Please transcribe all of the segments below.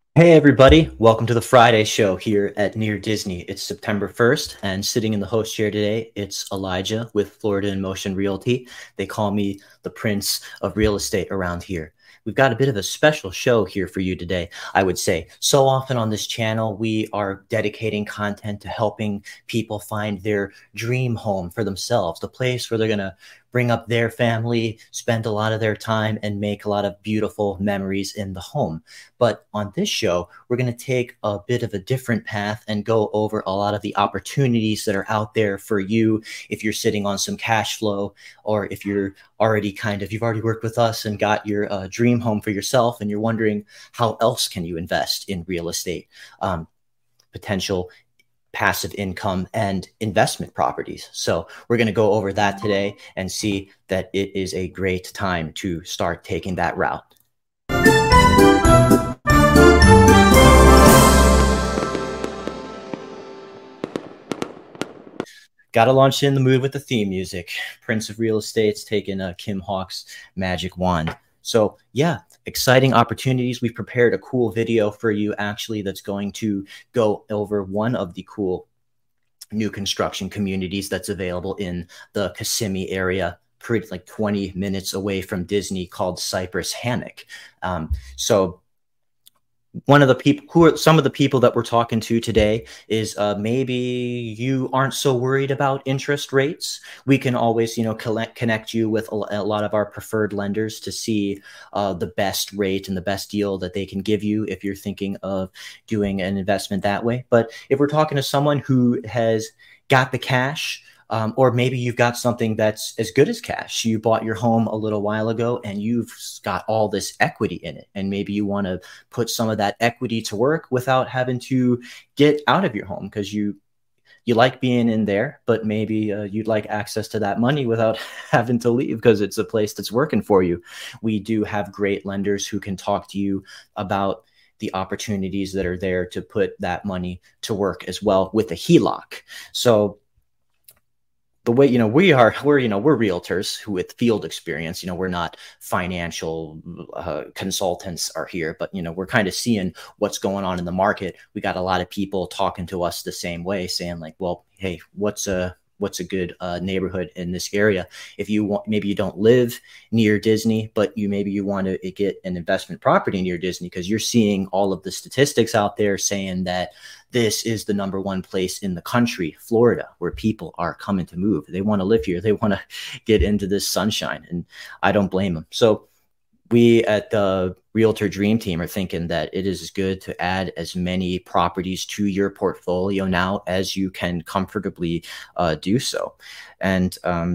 Hey everybody, welcome to the Friday show here at Near Disney. It's September 1st, and sitting in the host chair today, it's Elijah with Florida in Motion Realty. They call me the Prince of Real Estate around here. We've got a bit of a special show here for you today, I would say. So often on this channel, we are dedicating content to helping people find their dream home for themselves, the place where they're going to bring up their family, spend a lot of their time, and make a lot of beautiful memories in the home. But on this show, we're going to take a bit of a different path and go over a lot of the opportunities that are out there for you if you're sitting on some cash flow, or if you're you've already worked with us and got your dream home for yourself, and you're wondering how else can you invest in real estate, potential passive income and investment properties. So we're going to go over that today and see that it is a great time to start taking that route. Got to launch in the mood with the theme music. Prince of Real Estate's taking Kim Hawk's magic wand. So yeah, exciting opportunities. We've prepared a cool video for you actually that's going to go over one of the cool new construction communities that's available in the Kissimmee area, pretty like 20 minutes away from Disney, called Cypress Hammock. So one of the people who are some of the people that we're talking to today is maybe you aren't so worried about interest rates. We can always, connect you with a lot of our preferred lenders to see the best rate and the best deal that they can give you if you're thinking of doing an investment that way. But if we're talking to someone who has got the cash, or maybe you've got something that's as good as cash. You bought your home a little while ago and you've got all this equity in it. And maybe you want to put some of that equity to work without having to get out of your home, because you like being in there, but maybe you'd like access to that money without having to leave because it's a place that's working for you. We do have great lenders who can talk to you about the opportunities that are there to put that money to work as well with a HELOC. So the way, we're realtors who with field experience, we're not financial consultants are here, but, we're kind of seeing what's going on in the market. We got a lot of people talking to us the same way, saying like, well, hey, what's a good neighborhood in this area? If you want, maybe you don't live near Disney, but you want to get an investment property near Disney, because you're seeing all of the statistics out there saying that this is the number one place in the country, Florida, where people are coming to move. They want to live here. They want to get into this sunshine, and I don't blame them. So we at the Realtor Dream Team are thinking that it is good to add as many properties to your portfolio now as you can comfortably do so. And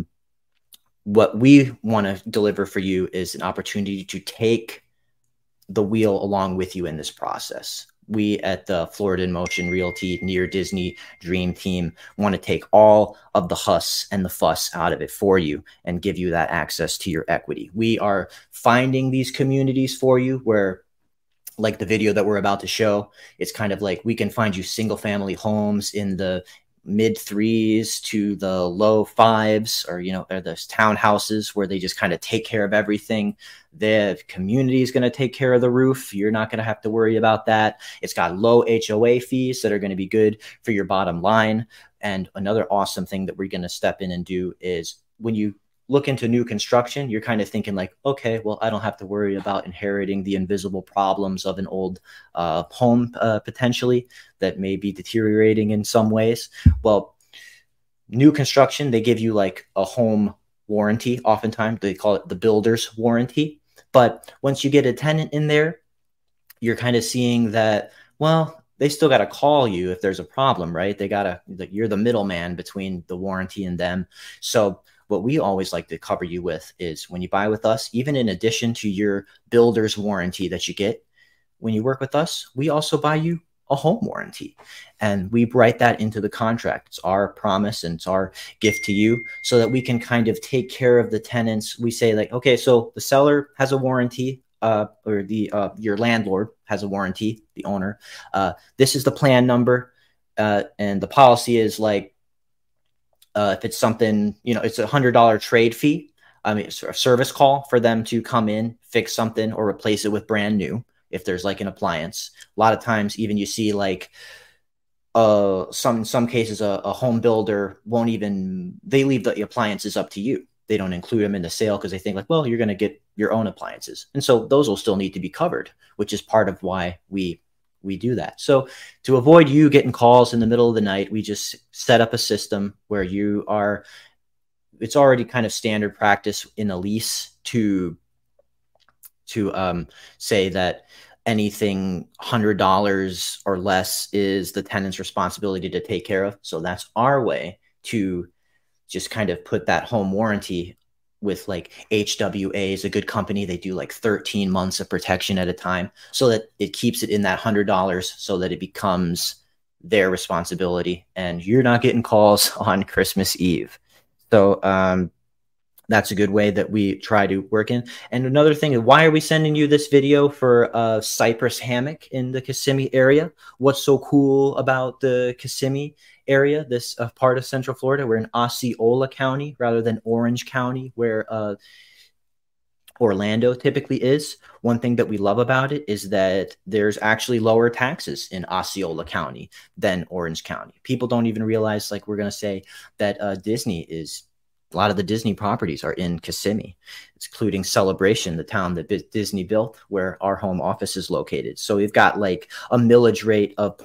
what we want to deliver for you is an opportunity to take the wheel along with you in this process. We at the Florida in Motion Realty Near Disney Dream Team want to take all of the huss and the fuss out of it for you and give you that access to your equity. We are finding these communities for you where, like the video that we're about to show, it's kind of like we can find you single family homes in the mid threes to the low fives, or those townhouses where they just kind of take care of everything. The community is going to take care of the roof. You're not going to have to worry about that. It's got low HOA fees that are going to be good for your bottom line. And another awesome thing that we're going to step in and do is, when you look into new construction, you're kind of thinking like, okay, well, I don't have to worry about inheriting the invisible problems of an old home potentially that may be deteriorating in some ways. Well, new construction, they give you like a home warranty. Oftentimes they call it the builder's warranty. But once you get a tenant in there, you're kind of seeing that, well, they still got to call you if there's a problem, right? You're the middleman between the warranty and them. So what we always like to cover you with is, when you buy with us, even in addition to your builder's warranty that you get, when you work with us, we also buy you a home warranty, and we write that into the contract. It's our promise and it's our gift to you, so that we can kind of take care of the tenants. We say like, okay, so the seller has a warranty, or your landlord has a warranty, the owner. This is the plan number, and the policy is like, if it's something, it's $100 trade fee. I mean, it's a service call for them to come in, fix something, or replace it with brand new. if there's like an appliance. A lot of times even you see like some cases a home builder won't even, they leave the appliances up to you. They don't include them in the sale because they think like, well, you're going to get your own appliances. And so those will still need to be covered, which is part of why we do that. So to avoid you getting calls in the middle of the night, we just set up a system where it's already kind of standard practice in a lease to say that anything $100 or less is the tenant's responsibility to take care of. So that's our way to just kind of put that home warranty with like HWA is a good company. They do like 13 months of protection at a time so that it keeps it in that $100 so that it becomes their responsibility and you're not getting calls on Christmas Eve. So that's a good way that we try to work in. And another thing is, why are we sending you this video for Cypress Hammock in the Kissimmee area? What's so cool about the Kissimmee area, this part of Central Florida? We're in Osceola County rather than Orange County, where Orlando typically is. One thing that we love about it is that there's actually lower taxes in Osceola County than Orange County. People don't even realize, like we're going to say, that Disney is, a lot of the Disney properties are in Kissimmee, including Celebration, the town that Disney built, where our home office is located. So we've got like a millage rate of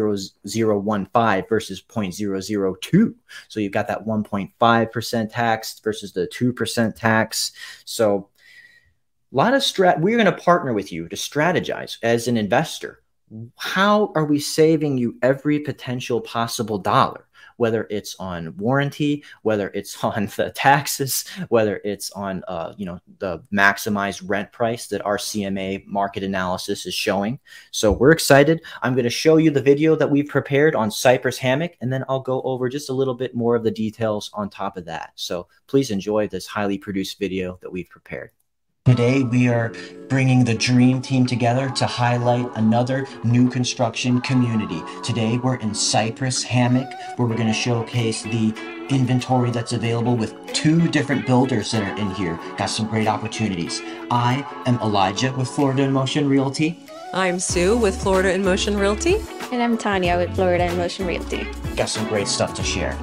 0.0015 versus 0.002. So you've got that 1.5% tax versus the 2% tax. So a lot of we're going to partner with you to strategize as an investor. How are we saving you every potential possible dollar? Whether it's on warranty, whether it's on the taxes, whether it's on the maximized rent price that our CMA market analysis is showing. So we're excited. I'm going to show you the video that we've prepared on Cypress Hammock, and then I'll go over just a little bit more of the details on top of that. So please enjoy this highly produced video that we've prepared. Today, we are bringing the Dream Team together to highlight another new construction community. Today, we're in Cypress Hammock, where we're going to showcase the inventory that's available with 2 different builders that are in here. Got some great opportunities. I am Elijah with Florida in Motion Realty. I'm Sue with Florida in Motion Realty. And I'm Tanya with Florida in Motion Realty. Got some great stuff to share.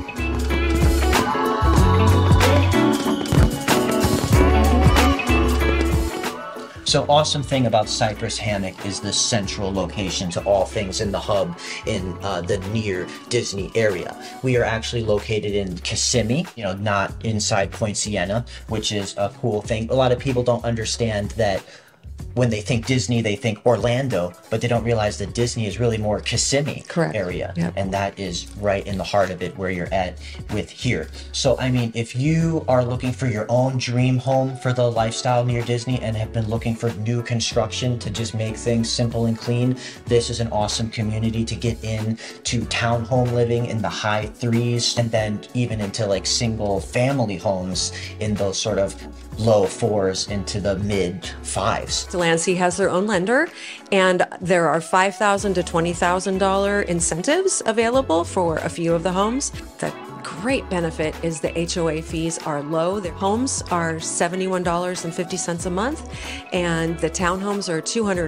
So awesome thing about Cypress Hammock is the central location to all things in the hub in the near Disney area. We are actually located in Kissimmee, not inside Point Siena, which is a cool thing. A lot of people don't understand that when they think Disney, they think Orlando, but they don't realize that Disney is really more Kissimmee area. Yep. And that is right in the heart of it where you're at with here. So, I mean, if you are looking for your own dream home for the lifestyle near Disney and have been looking for new construction to just make things simple and clean, this is an awesome community to get in to townhome living in the high 3s and then even into like single family homes in those sort of low 4s into the mid 5s. Delancey has their own lender, and there are $5,000 to $20,000 incentives available for a few of the homes. The great benefit is the HOA fees are low. Their homes are $71.50 a month, and the townhomes are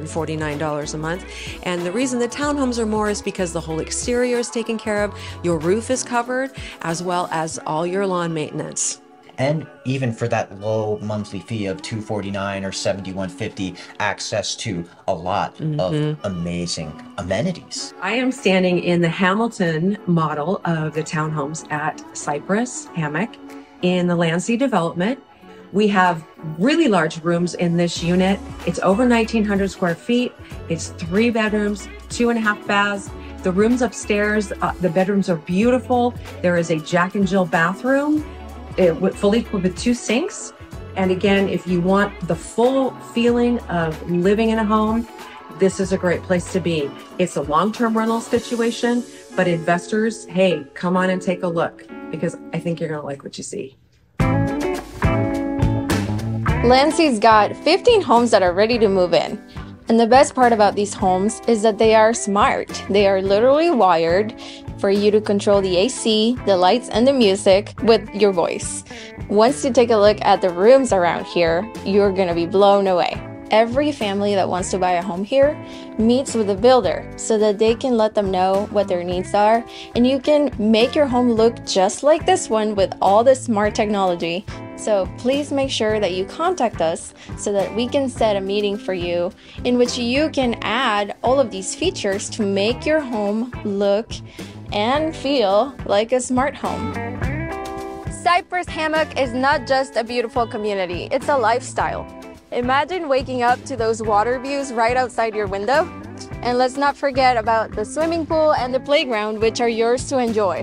$249 a month. And the reason the townhomes are more is because the whole exterior is taken care of, your roof is covered, as well as all your lawn maintenance. And even for that low monthly fee of $249 or $71.50, access to a lot of amazing amenities. I am standing in the Hamilton model of the townhomes at Cypress Hammock in the Landsea development. We have really large rooms in this unit. It's over 1,900 square feet. It's 3 bedrooms, 2.5 baths. The rooms upstairs, the bedrooms are beautiful. There is a Jack and Jill bathroom. Fully equipped with 2 sinks. And again, if you want the full feeling of living in a home, this is a great place to be. It's a long-term rental situation, but investors, hey, come on and take a look because I think you're going to like what you see. Landsea's got 15 homes that are ready to move in. And the best part about these homes is that they are smart. They are literally wired for you to control the AC, the lights, and the music with your voice. Once you take a look at the rooms around here, you're going to be blown away. every family that wants to buy a home here meets with a builder so that they can let them know what their needs are, and you can make your home look just like this one with all the smart technology. So please make sure that you contact us so that we can set a meeting for you in which you can add all of these features to make your home look and feel like a smart home. Cypress Hammock is not just a beautiful community, it's a lifestyle. Imagine waking up to those water views right outside your window. And let's not forget about the swimming pool and the playground, which are yours to enjoy.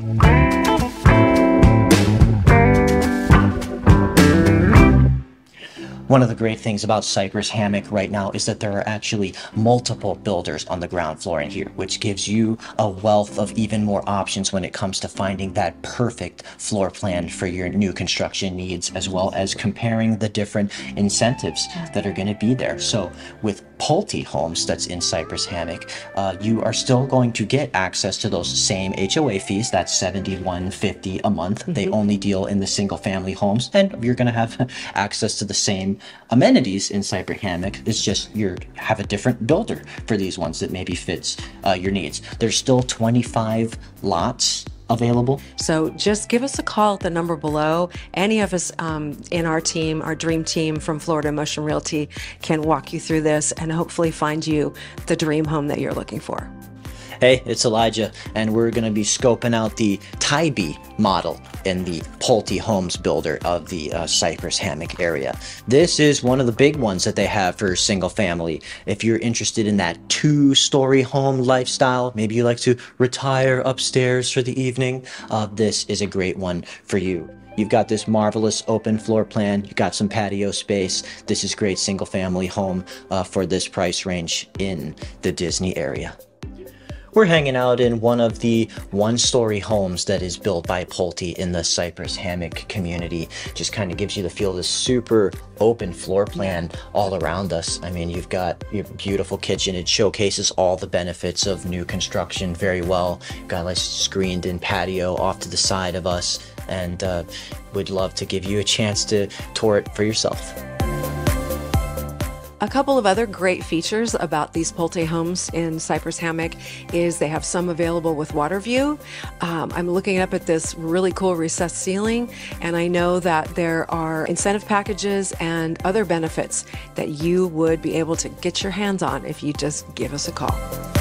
One of the great things about Cypress Hammock right now is that there are actually multiple builders on the ground floor in here, which gives you a wealth of even more options when it comes to finding that perfect floor plan for your new construction needs, as well as comparing the different incentives that are going to be there. So with Pulte Homes that's in Cypress Hammock, you are still going to get access to those same HOA fees. That's $71.50 a month. They only deal in the single family homes, and you're going to have access to the same amenities in Cypress Hammock. It's just you have a different builder for these ones that maybe fits your needs. There's still 25 lots available. So just give us a call at the number below. Any of us in our team, our dream team from Florida Motion Realty, can walk you through this and hopefully find you the dream home that you're looking for. Hey, it's Elijah, and we're going to be scoping out the Tybee model in the Pulte Homes builder of the Cypress Hammock area. This is one of the big ones that they have for single family. If you're interested in that 2-story home lifestyle, maybe you like to retire upstairs for the evening, this is a great one for you. You've got this marvelous open floor plan. You've got some patio space. This is great single family home for this price range in the Disney area. We're hanging out in one of the 1-story homes that is built by Pulte in the Cypress Hammock community. Just kind of gives you the feel of this super open floor plan all around us. I mean, you've got your beautiful kitchen. It showcases all the benefits of new construction very well. You've got a screened in patio off to the side of us, and would love to give you a chance to tour it for yourself. A couple of other great features about these Pulte homes in Cypress Hammock is they have some available with water view. I'm looking up at this really cool recessed ceiling, and I know that there are incentive packages and other benefits that you would be able to get your hands on if you just give us a call.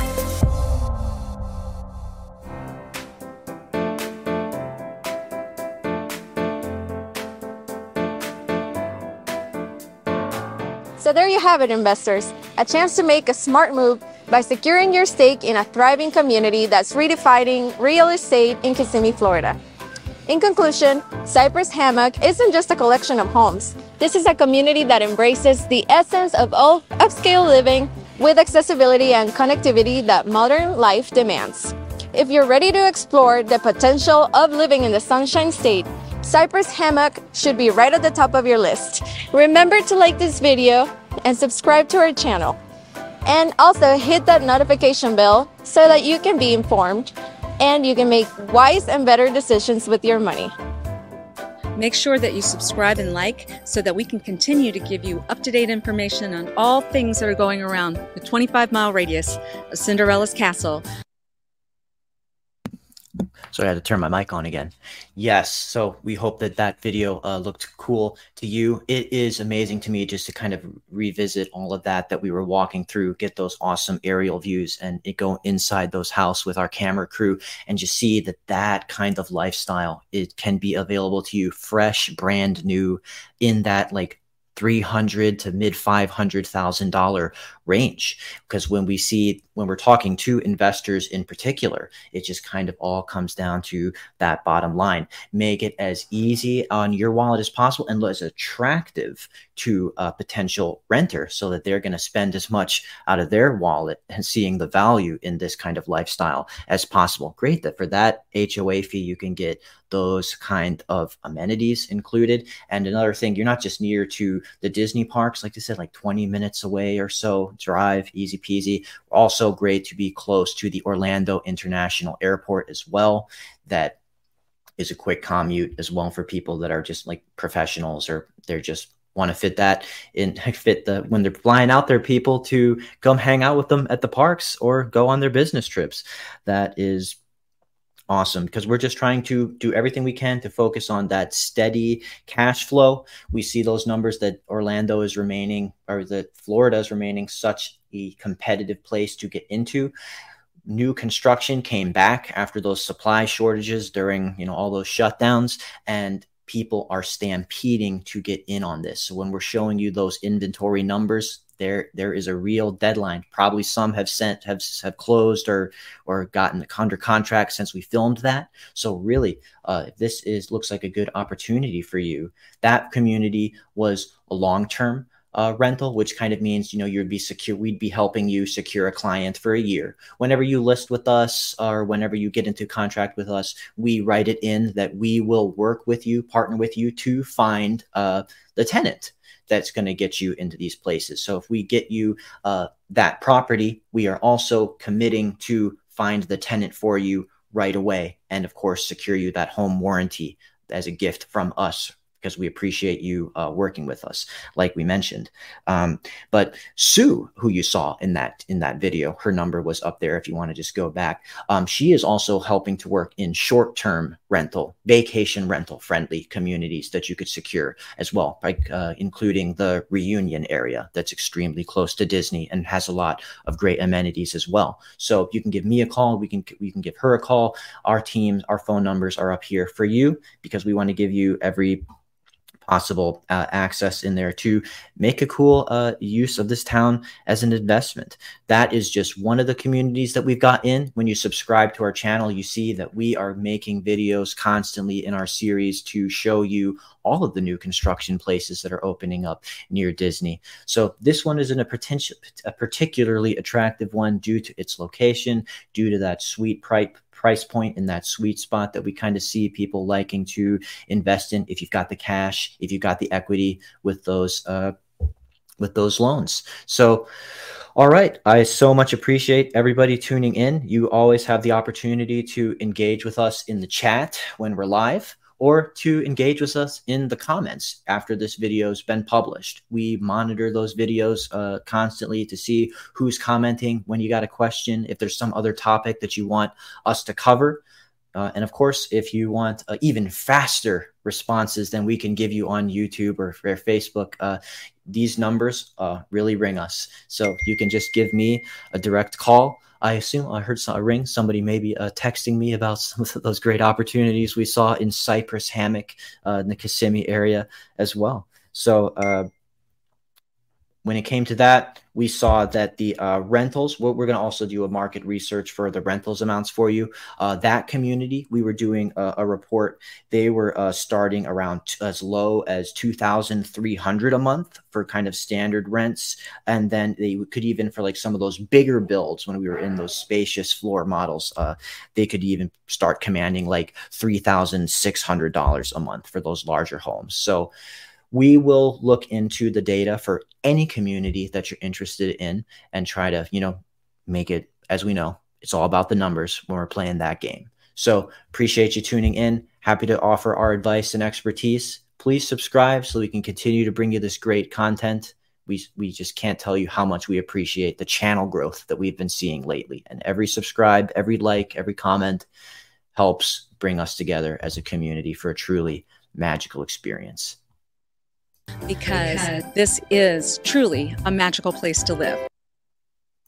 So there you have it, investors. A chance to make a smart move by securing your stake in a thriving community that's redefining real estate in Kissimmee, Florida. In conclusion, Cypress Hammock isn't just a collection of homes. This is a community that embraces the essence of upscale living with accessibility and connectivity that modern life demands. If you're ready to explore the potential of living in the Sunshine State, Cypress Hammock should be right at the top of your list. Remember to like this video and subscribe to our channel. And also hit that notification bell so that you can be informed and you can make wise and better decisions with your money. Make sure that you subscribe and like so that we can continue to give you up-to-date information on all things that are going around the 25-mile radius of Cinderella's Castle. So I had to turn my mic on again. Yes, so we hope that that video looked cool to you. It is amazing to me just to kind of revisit all of that we were walking through, get those awesome aerial views, and go inside those houses with our camera crew and just see that kind of lifestyle, it can be available to you fresh, brand new, in that $300,000 to mid $500,000 range. Because when we're talking to investors in particular, it just kind of all comes down to that bottom line. Make it as easy on your wallet as possible and as attractive to a potential renter so that they're going to spend as much out of their wallet and seeing the value in this kind of lifestyle as possible. Great that for that HOA fee, you can get those kind of amenities included. And another thing, you're not just near to the Disney parks, like I said, 20 minutes away or so drive, easy peasy. Also great to be close to the Orlando International Airport as well. That is a quick commute as well for people that are just professionals, or they're just want to fit that in, fit the, when they're flying out there, people to come hang out with them at the parks or go on their business trips. That is awesome, because we're just trying to do everything we can to focus on that steady cash flow. We see those numbers that Orlando is remaining, or that Florida is remaining such a competitive place to get into. New construction came back after those supply shortages during, you know, all those shutdowns, and people are stampeding to get in on this. So when we're showing you those inventory numbers, there is a real deadline. Probably some have closed or gotten under contract since we filmed that. So really, this looks like a good opportunity for you. That community was a long-term rental, which kind of means, you know, you'd be secure. We'd be helping you secure a client for a year. Whenever you list with us or whenever you get into contract with us, we write it in that we will work with you, partner with you to find the tenant that's going to get you into these places. So if we get you that property, we are also committing to find the tenant for you right away. And of course, secure you that home warranty as a gift from us, because we appreciate you working with us, like we mentioned. But Sue, who you saw in that video, her number was up there if you want to just go back. She is also helping to work in short-term rental, vacation rental friendly communities that you could secure as well, like including the Reunion area that's extremely close to Disney and has a lot of great amenities as well. So you can give me a call, we can give her a call. Our teams, our phone numbers are up here for you, because we want to give you every possible access in there to make a cool use of this town as an investment. That is just one of the communities that we've got in. When you subscribe to our channel, you see that we are making videos constantly in our series to show you all of the new construction places that are opening up near Disney. So this one is a particularly attractive one due to its location, due to that sweet price point in that sweet spot that we kind of see people liking to invest in if you've got the cash, if you've got the equity with those loans. So, all right. I so much appreciate everybody tuning in. You always have the opportunity to engage with us in the chat when we're live, or to engage with us in the comments after this video's been published. We monitor those videos constantly to see who's commenting, when you got a question, if there's some other topic that you want us to cover. And of course, if you want even faster responses than we can give you on YouTube or Facebook, these numbers really ring us. So you can just give me a direct call. I assume I heard a ring. Somebody maybe texting me about some of those great opportunities we saw in Cypress Hammock in the Kissimmee area as well. So when it came to that, we saw that the rentals, we're going to also do a market research for the rentals amounts for you. That community, we were doing a report. They were starting around as low as $2,300 a month for kind of standard rents. And then they could even, for like some of those bigger builds, when we were in those spacious floor models, they could even start commanding like $3,600 a month for those larger homes. So we will look into the data for any community that you're interested in and try to, you know, make it, as we know, it's all about the numbers when we're playing that game. So appreciate you tuning in. Happy to offer our advice and expertise. Please subscribe so we can continue to bring you this great content. We just can't tell you how much we appreciate the channel growth that we've been seeing lately. And every subscribe, every like, every comment helps bring us together as a community for a truly magical experience. Because this is truly a magical place to live.